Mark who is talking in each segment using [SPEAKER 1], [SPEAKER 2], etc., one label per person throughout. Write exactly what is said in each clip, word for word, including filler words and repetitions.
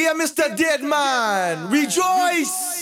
[SPEAKER 1] Here, Mister Deadman, rejoice!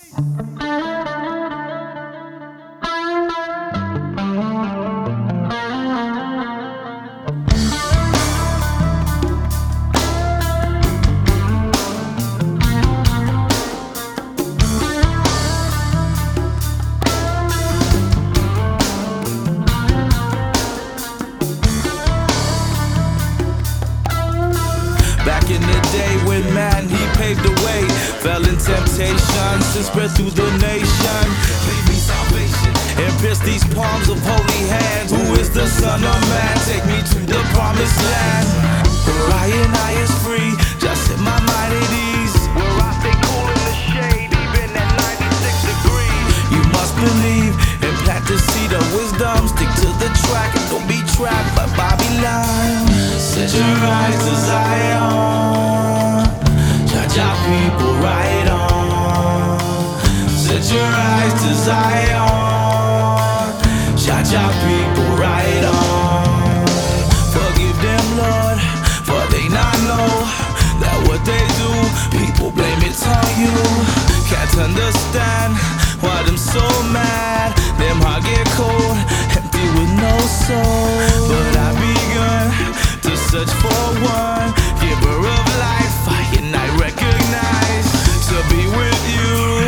[SPEAKER 1] Back in the day when man, he paved the way, fell in temptation, sin spread through the nation. Gave me salvation and pierced these palms of holy hands. Who is the Son of Man? Take me to the promised land, where I and I is free. Just set my mind at ease, where I stay cool in the shade, even at ninety-six degrees. You must believe and plant the seed of wisdom. Stick to the track and don't be trapped by Babylon. Set your eyes to Zion, judge our people right on. Set your eyes to Zion, judge our people right on. Forgive them, Lord, for they not know that what they do, people blame it on you. Can't understand why them so mad, them heart get cold, empty with no soul. But I begun to search for one giver of life, I and I recognize to be with you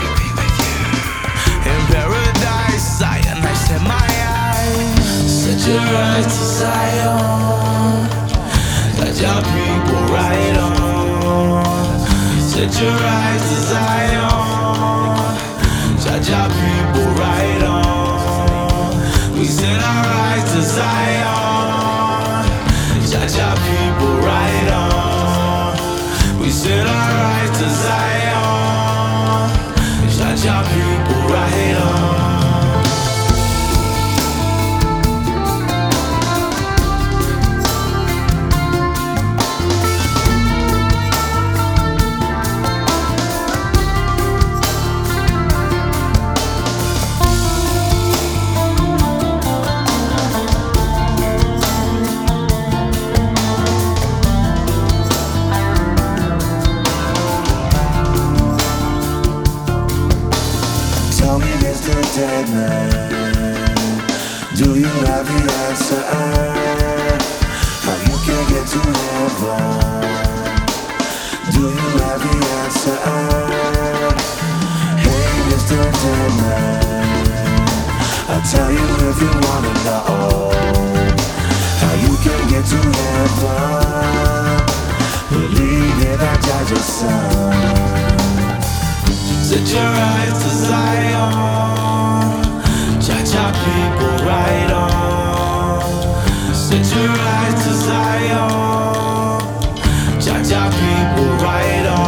[SPEAKER 1] in paradise. I and I set my eyes, set your eyes to Zion, let your people right on. Set your eyes to Zion, judge our people right on. We set our eyes to Zion, judge our people right on. We set our eyes to Zion, judge our people right on.
[SPEAKER 2] Tell me, Mister Deadman, do you have the answer? How you can get to heaven? Do you have the answer? Hey, Mister Deadman, I'll tell you if you wanna know how you can get to heaven. Believe in that Judge's Son.
[SPEAKER 1] Set your eyes to Zion, judge our people right on. Set your eyes to Zion, judge our people right on.